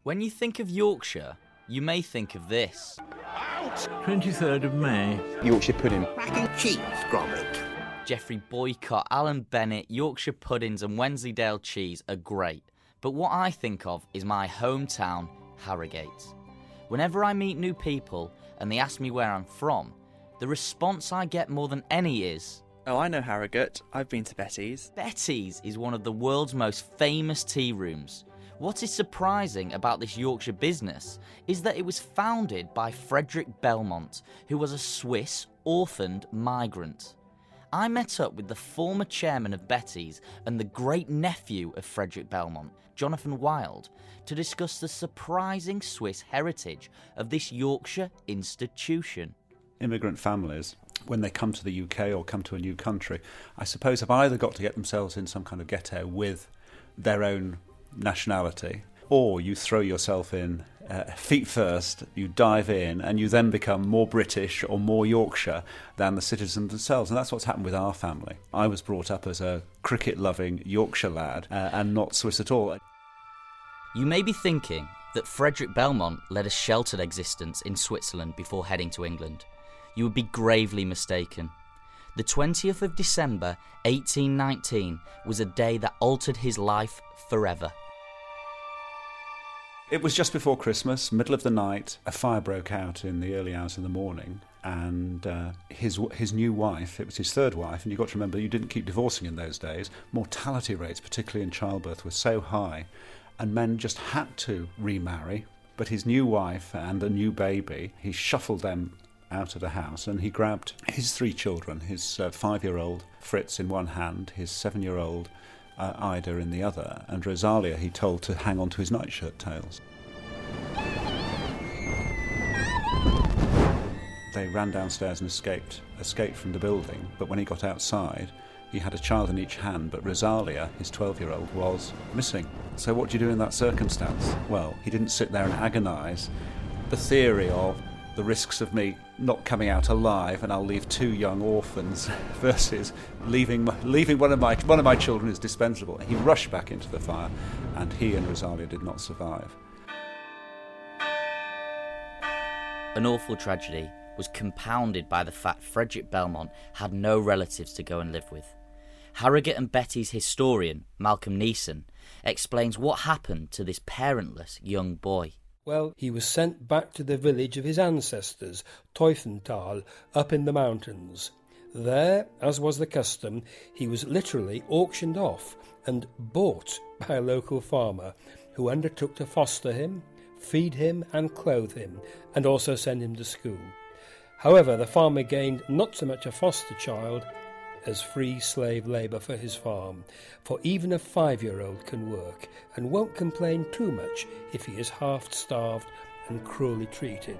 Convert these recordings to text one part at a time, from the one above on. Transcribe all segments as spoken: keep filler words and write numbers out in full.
When you think of Yorkshire, you may think of this. twenty-third of May. Yorkshire pudding. Mac and cheese, Gromit. Geoffrey Boycott, Alan Bennett, Yorkshire puddings and Wensleydale cheese are great. But what I think of is my hometown, Harrogate. Whenever I meet new people and they ask me where I'm from, the response I get more than any is, "Oh, I know Harrogate. I've been to Betty's." Betty's is one of the world's most famous tea rooms. What is surprising about this Yorkshire business is that it was founded by Frederick Belmont, who was a Swiss orphaned migrant. I met up with the former chairman of Betty's and the great-nephew of Frederick Belmont, Jonathan Wild, to discuss the surprising Swiss heritage of this Yorkshire institution. Immigrant families, when they come to the U K or come to a new country, I suppose have either got to get themselves in some kind of ghetto with their own nationality, or you throw yourself in uh, feet first, you dive in, and you then become more British or more Yorkshire than the citizens themselves. And that's what's happened with our family. I was brought up as a cricket-loving Yorkshire lad uh, and not Swiss at all. You may be thinking that Frederick Belmont led a sheltered existence in Switzerland before heading to England. You would be gravely mistaken. The twentieth of December eighteen nineteen was a day that altered his life forever. It was just before Christmas, middle of the night. A fire broke out in the early hours of the morning, and uh, his his new wife, it was his third wife, and you've got to remember, you didn't keep divorcing in those days. Mortality rates, particularly in childbirth, were so high, and men just had to remarry. But his new wife and a new baby, he shuffled them out of the house, and he grabbed his three children, his uh, five-year-old Fritz in one hand, his seven-year-old Uh, Ida in the other, and Rosalia he told to hang on to his nightshirt tails. They ran downstairs and escaped escaped from the building, but when he got outside he had a child in each hand, but Rosalia, his twelve-year-old, was missing. So what do you do in that circumstance? Well, he didn't sit there and agonise. The theory of the risks of me not coming out alive and I'll leave two young orphans versus leaving leaving one of my one of my children is dispensable. He rushed back into the fire, and he and Rosalia did not survive. An awful tragedy was compounded by the fact Frederick Belmont had no relatives to go and live with. Harrogate and Betty's historian, Malcolm Neeson, explains what happened to this parentless young boy. Well, he was sent back to the village of his ancestors, Teufenthal, up in the mountains. There, as was the custom, he was literally auctioned off and bought by a local farmer who undertook to foster him, feed him and clothe him, and also send him to school. However, the farmer gained not so much a foster child as free slave labour for his farm, for even a five-year-old can work and won't complain too much if he is half-starved and cruelly treated.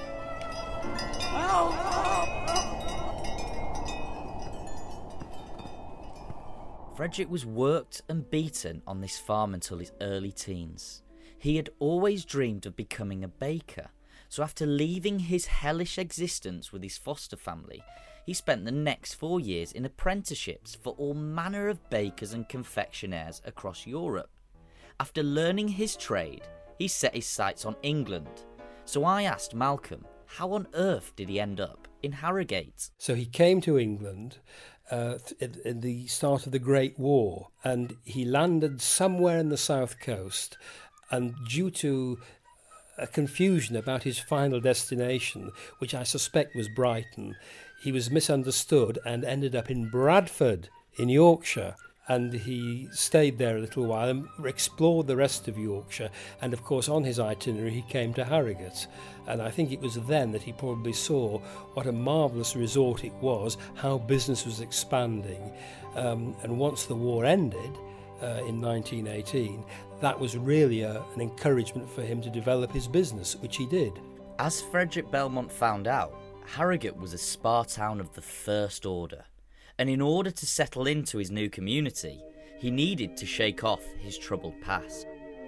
Frederick was worked and beaten on this farm until his early teens. He had always dreamed of becoming a baker, so after leaving his hellish existence with his foster family, he spent the next four years in apprenticeships for all manner of bakers and confectionaires across Europe. After learning his trade, he set his sights on England. So I asked Malcolm, how on earth did he end up in Harrogate? So he came to England uh, at, at the start of the Great War, and he landed somewhere in the south coast, and due to a confusion about his final destination, which I suspect was Brighton, he was misunderstood and ended up in Bradford in Yorkshire. And he stayed there a little while and explored the rest of Yorkshire. And of course, on his itinerary, he came to Harrogate. And I think it was then that he probably saw what a marvellous resort it was, how business was expanding. Um, and once the war ended uh, in nineteen eighteen, that was really a, an encouragement for him to develop his business, which he did. As Frederick Belmont found out, Harrogate was a spa town of the first order. And in order to settle into his new community, he needed to shake off his troubled past.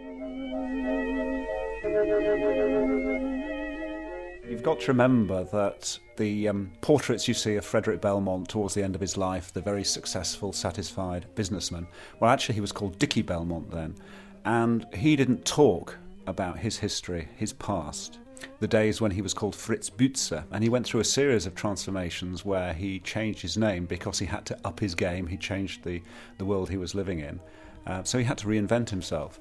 You've got to remember that the um, portraits you see of Frederick Belmont towards the end of his life, the very successful, satisfied businessman, well, actually he was called Dickie Belmont then, and he didn't talk about his history, his past, the days when he was called Fritz Bützer, and he went through a series of transformations where he changed his name because he had to up his game. He changed the, the world he was living in. Uh, so he had to reinvent himself.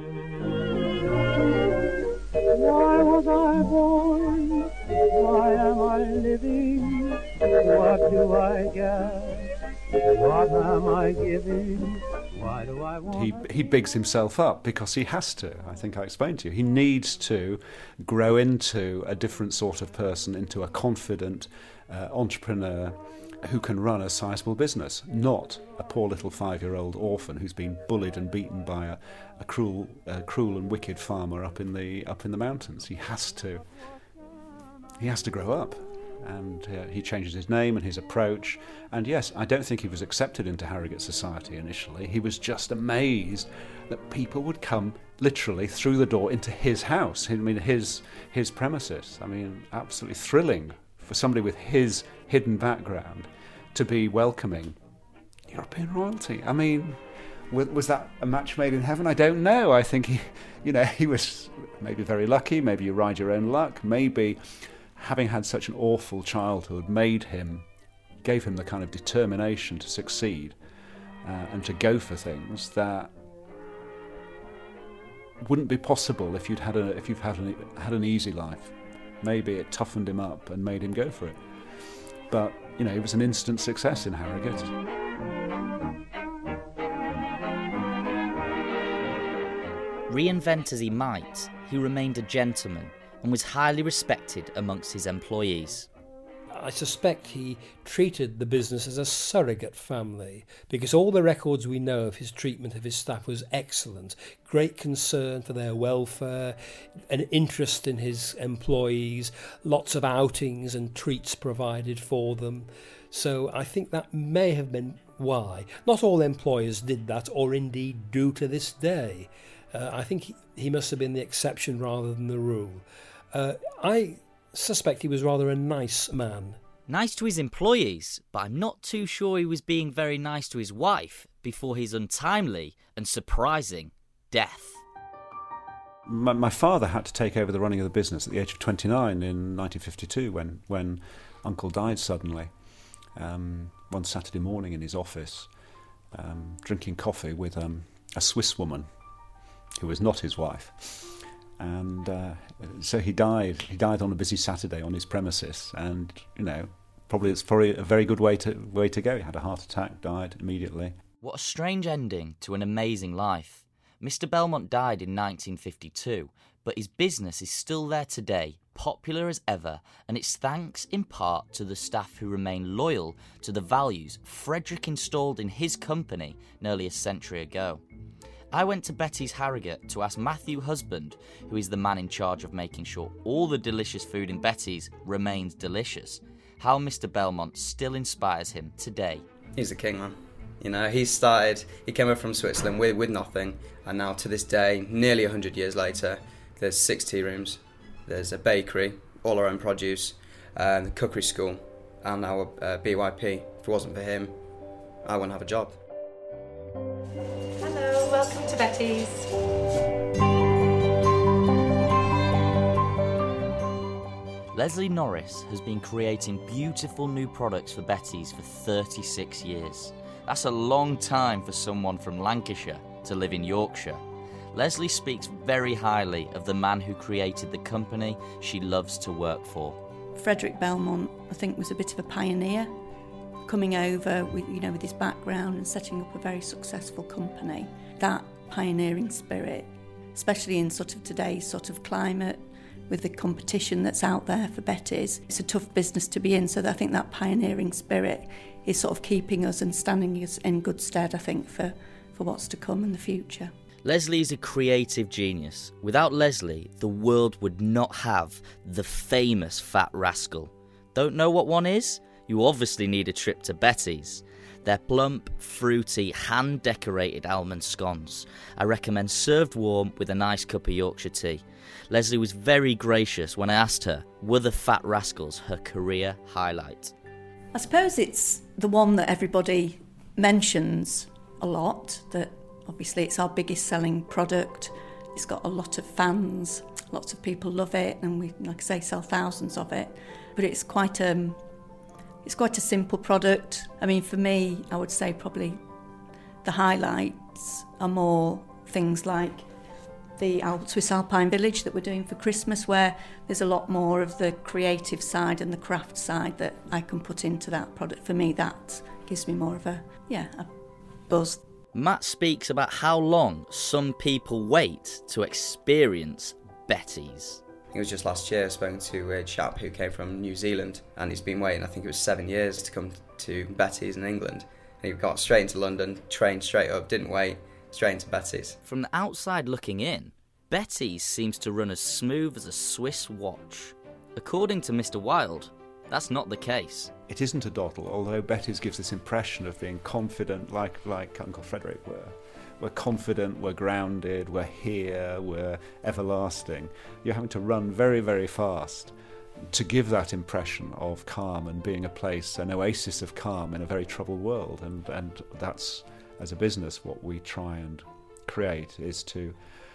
Why was I born? Why am I living? What do I get? What am I giving? Why do I want? He he bigs himself up because he has to. I think I explained to you. He needs to grow into a different sort of person, into a confident uh, entrepreneur who can run a sizable business, not a poor little five-year-old orphan who's been bullied and beaten by a, a cruel, uh, cruel and wicked farmer up in the up in the mountains. He has to. He has to grow up, and uh, he changes his name and his approach. And yes, I don't think he was accepted into Harrogate society initially. He was just amazed that people would come literally through the door into his house. I mean, his his premises. I mean, absolutely thrilling for somebody with his hidden background to be welcoming European royalty. I mean, was that a match made in heaven? I don't know. I think he, you know, he was maybe very lucky. Maybe you ride your own luck. Maybe having had such an awful childhood made him, gave him the kind of determination to succeed uh, and to go for things that wouldn't be possible if you'd had a if you've had an had an easy life. Maybe it toughened him up and made him go for it. But, you know, it was an instant success in Harrogate. Reinvent as he might, he remained a gentleman and was highly respected amongst his employees. I suspect he treated the business as a surrogate family, because all the records we know of his treatment of his staff was excellent. Great concern for their welfare, an interest in his employees, lots of outings and treats provided for them. So I think that may have been why. Not all employers did that, or indeed do to this day. Uh, I think he, he must have been the exception rather than the rule. Uh, I suspect he was rather a nice man. Nice to his employees, but I'm not too sure he was being very nice to his wife before his untimely and surprising death. My, my father had to take over the running of the business at the age of twenty-nine in nineteen fifty-two when, when Uncle died suddenly. Um, one Saturday morning in his office, um, drinking coffee with um, a Swiss woman who was not his wife. And uh, so he died. He died on a busy Saturday on his premises, and you know, probably it's probably a very good way to way to go. He had a heart attack, died immediately. What a strange ending to an amazing life. Mister Belmont died in nineteen fifty-two, but his business is still there today, popular as ever, and it's thanks in part to the staff who remain loyal to the values Frederick installed in his company nearly a century ago. I went to Betty's Harrogate to ask Matthew Husband, who is the man in charge of making sure all the delicious food in Betty's remains delicious, how Mister Belmont still inspires him today. He's a king, man. You know, he started, he came over from Switzerland with, with nothing, and now to this day, nearly one hundred years later, there's six tea rooms, there's a bakery, all our own produce, and the cookery school, and now a uh, B Y P. If it wasn't for him, I wouldn't have a job. Hello, welcome to Betty's. Leslie Norris has been creating beautiful new products for Betty's for thirty-six years. That's a long time for someone from Lancashire to live in Yorkshire. Leslie speaks very highly of the man who created the company she loves to work for. Frederick Belmont, I think, was a bit of a pioneer, coming over with, you know, with his background and setting up a very successful company. That pioneering spirit, especially in sort of today's sort of climate, with the competition that's out there for Betty's, it's a tough business to be in. So I think that pioneering spirit is sort of keeping us and standing us in good stead, I think, for, for what's to come in the future. Leslie is a creative genius. Without Leslie, the world would not have the famous Fat Rascal. Don't know what one is? You obviously need a trip to Betty's. They're plump, fruity, hand-decorated almond scones. I recommend served warm with a nice cup of Yorkshire tea. Leslie was very gracious when I asked her, were the Fat Rascals her career highlight? I suppose it's the one that everybody mentions a lot, that obviously it's our biggest selling product. It's got a lot of fans, lots of people love it, and we, like I say, sell thousands of it. But it's quite a, it's quite a simple product. I mean, for me, I would say probably the highlights are more things like the Swiss Alpine Village that we're doing for Christmas, where there's a lot more of the creative side and the craft side that I can put into that product. For me, that gives me more of a, yeah, a buzz. Matt speaks about how long some people wait to experience Betty's. It was just last year I spoke to a chap who came from New Zealand, and he's been waiting, I think it was seven years to come to Betty's in England. And he got straight into London, trained straight up, didn't wait, straight into Betty's. From the outside looking in, Betty's seems to run as smooth as a Swiss watch. According to Mister Wilde, that's not the case. It isn't a dawdle, although Betty's gives this impression of being confident, like like Uncle Frederick were. We're confident, we're grounded, we're here, we're everlasting. You're having to run very, very fast to give that impression of calm and being a place, an oasis of calm in a very troubled world. And, and that's, as a business, what we try and create, is to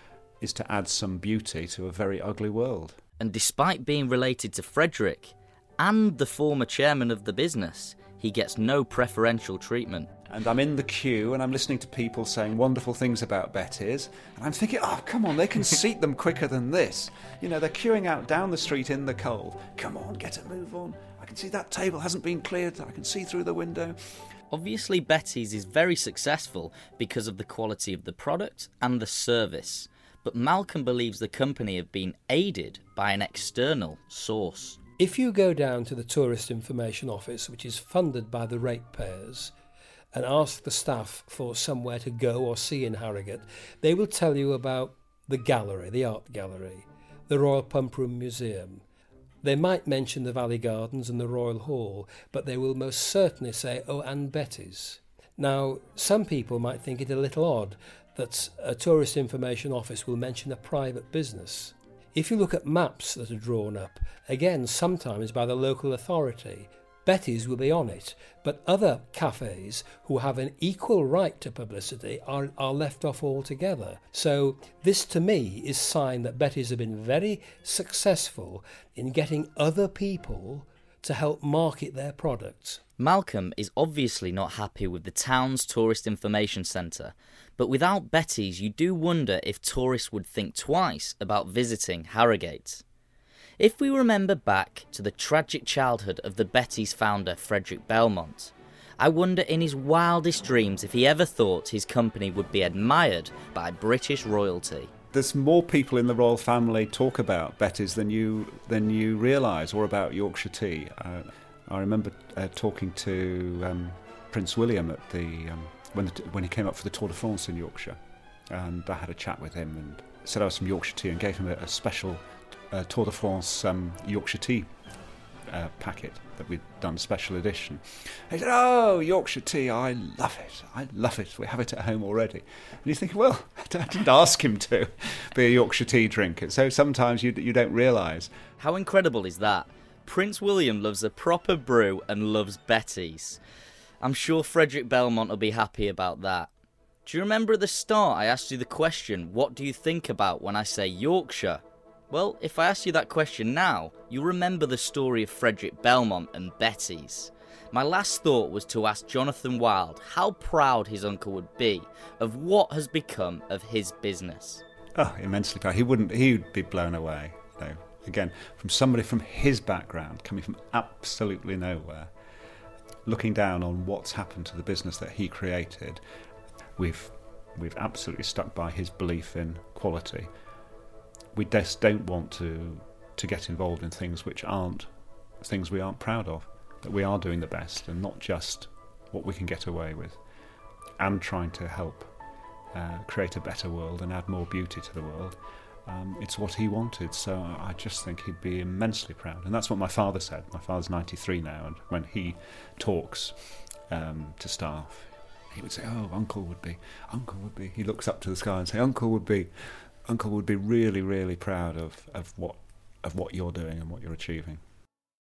is to add some beauty to a very ugly world. And despite being related to Frederick and the former chairman of the business, he gets no preferential treatment. And I'm in the queue and I'm listening to people saying wonderful things about Betty's, and I'm thinking, oh, come on, they can seat them quicker than this. You know, they're queuing out down the street in the cold. Come on, get a move on. I can see that table hasn't been cleared. I can see through the window. Obviously, Betty's is very successful because of the quality of the product and the service. But Malcolm believes the company have been aided by an external source. If you go down to the Tourist Information Office, which is funded by the ratepayers, and ask the staff for somewhere to go or see in Harrogate, they will tell you about the gallery, the art gallery, the Royal Pump Room Museum. They might mention the Valley Gardens and the Royal Hall, but they will most certainly say, oh, and Betty's. Now, some people might think it a little odd that a Tourist Information Office will mention a private business. If you look at maps that are drawn up, again, sometimes by the local authority, Betty's will be on it, but other cafes who have an equal right to publicity are, are left off altogether. So this, to me, is a sign that Betty's have been very successful in getting other people to help market their products. Malcolm is obviously not happy with the town's tourist information centre, but without Betty's you do wonder if tourists would think twice about visiting Harrogate. If we remember back to the tragic childhood of the Betty's founder Frederick Belmont, I wonder in his wildest dreams if he ever thought his company would be admired by British royalty. There's more people in the royal family talk about Betty's than you than you realise, or about Yorkshire tea. Uh, I remember uh, talking to um, Prince William at the um, when the, when he came up for the Tour de France in Yorkshire, and I had a chat with him and said I was from Yorkshire tea and gave him a, a special uh, Tour de France um, Yorkshire tea uh, packet that we'd done, special edition. He said, "Oh, Yorkshire tea, I love it. I love it. We have it at home already." And you think, well, I didn't ask him to be a Yorkshire tea drinker, so sometimes you you don't realise. How incredible is that? Prince William loves a proper brew and loves Betty's. I'm sure Frederick Belmont will be happy about that. Do you remember at the start I asked you the question, what do you think about when I say Yorkshire? Well, if I ask you that question now, you'll remember the story of Frederick Belmont and Betty's. My last thought was to ask Jonathan Wilde how proud his uncle would be of what has become of his business. Oh, immensely proud. He wouldn't. He'd be blown away. You know, again, from somebody from his background, coming from absolutely nowhere, looking down on what's happened to the business that he created. We've we've absolutely stuck by his belief in quality. We just don't want to to get involved in things which aren't things we aren't proud of. That we are doing the best and not just what we can get away with, and trying to help uh, create a better world and add more beauty to the world. Um, it's what he wanted, so I just think he'd be immensely proud. And that's what my father said. My father's ninety-three now, and when he talks um, to staff, he would say, "Oh, Uncle would be, Uncle would be." He looks up to the sky and say, "Uncle would be, Uncle would be really, really proud of, of what of what you're doing and what you're achieving."